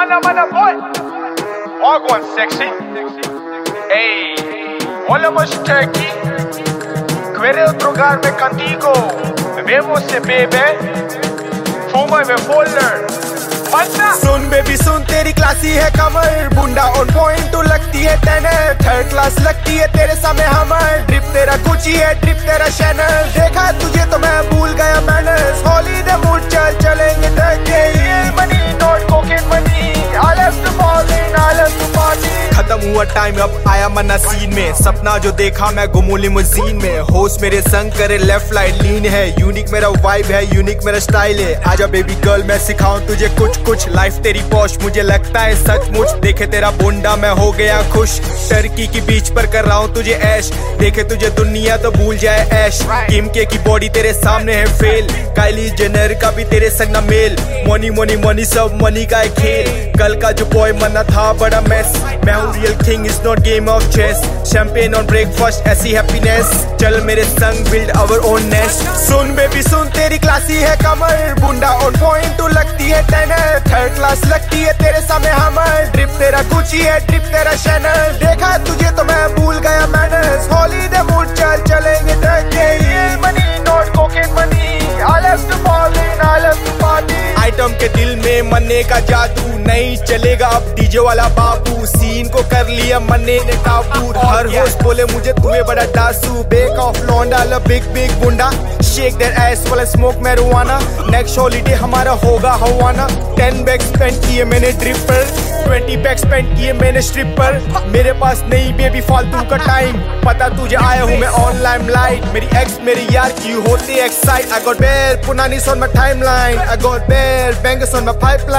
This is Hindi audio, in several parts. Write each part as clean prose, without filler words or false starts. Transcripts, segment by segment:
Mana, boy. Walk on, sexy. Ey, volvemos aqui. Quiero drogarme contigo. Bebemos se bebe. Fuma में folder. सुन बेबी सुन, तेरी क्लासी है कमर, बुंडा ऑन पॉइंट तू लगती है टेनर, थर्ड क्लास लगती है तेरे सामने हमर, ड्रिप तेरा गुची है ड्रिप तेरा शैनल, देखा तुझे तो मैं भूल गया मैनर्स, हॉलीडे मूड चल चलेंगे Turkey, money not cocaine money, I love to ballin, I love to party। खत्म हुआ टाइम अब आया मन्ना सीन में, सपना जो देखा मैं घूमूं लिमोजीन में, होस्ट मेरे संग करे लेफ्ट राइट लीन है, यूनिक मेरा वाइब है यूनिक मेरा स्टाइल है, आजा बेबी गर्ल मैं सिखाऊं तुझे कुछ लाइफ तेरी पॉश मुझे लगता है सचमुच, देखे तेरा बुंडा मैं हो गया खुश, टर्की की बीच पर कर रहा हूँ तुझे ऐश, देखे तुझे दुनिया तो भूल जाए ऐश, किम के की बॉडी तेरे सामने है फेल, काइली जेनर का भी तेरे संग ना मेल, मनी मनी मनी सब मनी का है खेल, कल का जो बॉय मना था बड़ा मेस, मैं हूँ real king is not game of chess, champagne on breakfast ऐसी हैप्पीनेस, चल मेरे संग बिल्ड आवर ओन नेस्ट। सुन बेबी सुन, तेरी क्लासी है कमर, बुंडा ऑन पॉइंट तू लगती है टेनर, थर्ड क्लास लगती है तेरे सामने हमर, ड्रिप तेरा गुची है ड्रिप तेरा शैनल, देखा तुझे तो मैं भूल गया मैनर्स, हॉलीडे मूड चल चलेंगे Turkey, money not cocaine money, I love to ballin, I love to party। Item के दिल में मन्ने का जादू, नहीं चलेगा अब डीजे वाला बाबू, सीन को कर लिया मन्ने ने काबू, हर होस्ट बोले मुझे तुम्हें बड़ा डासू, बेक ऑफ लौंडा ला बिग बिग गुंडा, शेक दैट एस वाला स्मोक मैरिजुआना, नेक्स्ट हॉलीडे हमारा होगा हवाना, 10 बैग स्पेंड किए मैंने ड्रिप पर, 20 बैग स्पेंड किए मैंने स्ट्रिप पर, मेरे पास नहीं बेबी फालतू का टाइम, पता तुझे आया हूँ मैं ऑनलाइन लाइट, मेरी एक्स मेरी यार की होती excite, I got bare punanis on my timeline, I got bare bangs on my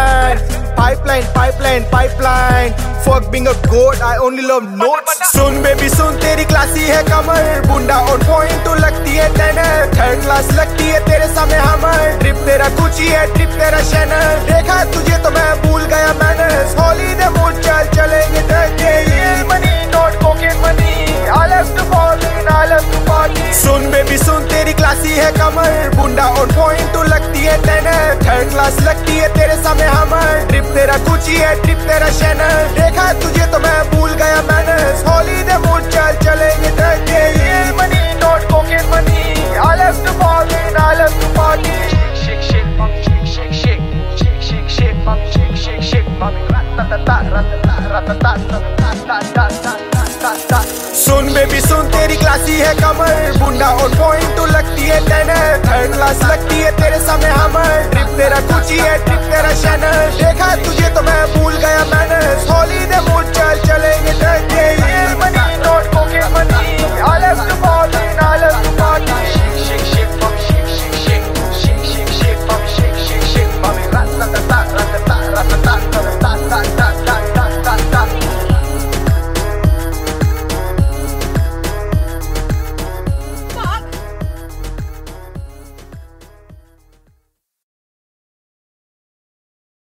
pipeline, fuck being a goat, I only love notes। सुन बेबी सुन, तेरी क्लासी है कमर, बुंडा ऑन पॉइंट तू लगती है टेनर, थर्ड क्लास लगती है तेरे सामने हमर, ड्रिप तेरा गुची है ड्रिप तेरा शैनल, देखा तुझे तो मैं भूल गया मैनर्स, हॉलीडे मूड चल चलेंगे Turkey, money not cocaine money, I love to ballin, I love to party। सुन बेबी सुन, तेरी क्लासी है कमर, बुंडा ऑन पॉइंट तू लगती है टेनर, थर्ड क्लास लगती है तेरे सामने हमर, ड्रिप तेरा गुची है ड्रिप तेरा शैनल, देखा तुझे तो मैं भूल गया मैनर्स, हॉलीडे मूड चल चलेंगे Turkey, money not cocaine money, I love to ballin, I love to party। Shake shake shake shake shake shake shake shake shake shake mami ratata ratata ratata। सुन बेबी सुन, तेरी क्लासी है कमर, बुंडा ऑन पॉइंट तू लगती है टेनर, थर्ड क्लास लगती है तेरे सामने हमर, ड्रिप तेरा गुची है ड्रिप तेरा शैनल, देखा तुझे तो मैं भूल गया मैनर्स, हॉलीडे मूड चल